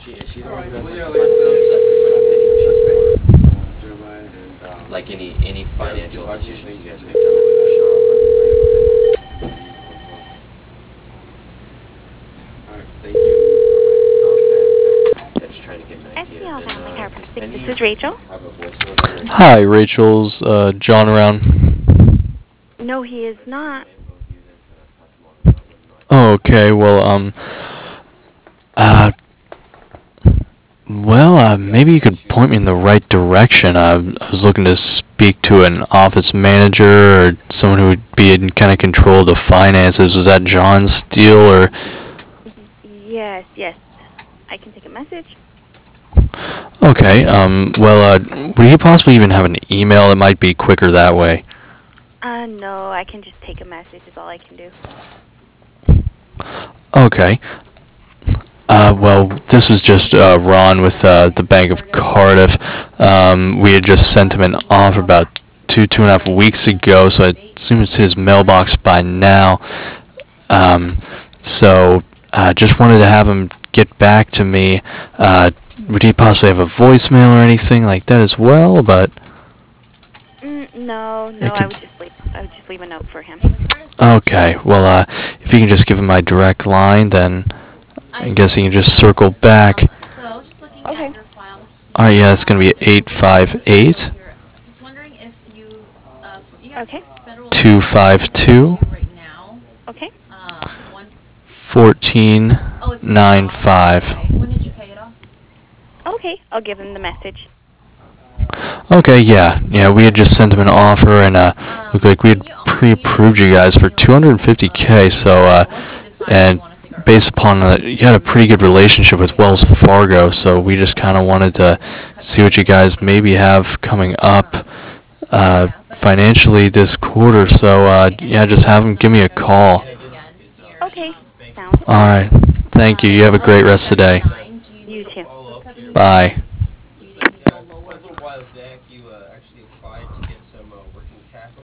Is she the All one right. who has Well, like yeah, the like I final said, say, or is that the I will president? touch base with Jeremiah, and Like any yeah, financial if I see institutions, anything you guys specific, can tell me when to show up. let you know as well. All right. Thank you. Yeah, just trying to get an idea. SCL And Family does Chiropractic. This any is of Rachel. you have a voicemail number? Hi, Rachel's John around. No, he is Let's see my not. info with you then, so I pass them on and let them know I Oh, called. okay. Uh, maybe you could point me in the right direction. I was looking to speak to an office manager or someone who would be in kind of control of the finances. Was that John's deal or? Yes, yes. I can take a message. Okay. Would you possibly even have an email? It might be quicker that way. No, I can just take a message is all I can do. Okay. This was just Ron with the Bank of Cardiff. We had just sent him an offer about two and a half weeks ago, so I assume it's his mailbox by now. Um, just wanted to have him get back to me. Would he possibly have a voicemail or anything like that as well? But No, it I could. would just leave a note for him. Okay. If you can just give him my direct line, then I guess he can just circle back. Okay. Alright, yeah, it's gonna be 858 Okay. 252 Okay. 1495. Okay. I'll give him the message. Okay, yeah, we had just sent him an offer, and looked like we had pre-approved you guys for 250K. So, and based upon you had a pretty good relationship with Wells Fargo, so we just kind of wanted to see what you guys maybe have coming up financially this quarter. So, yeah, just have him give me a call. Okay. Sounds All good. right, thank you. You have a great rest of the day. You too. Bye.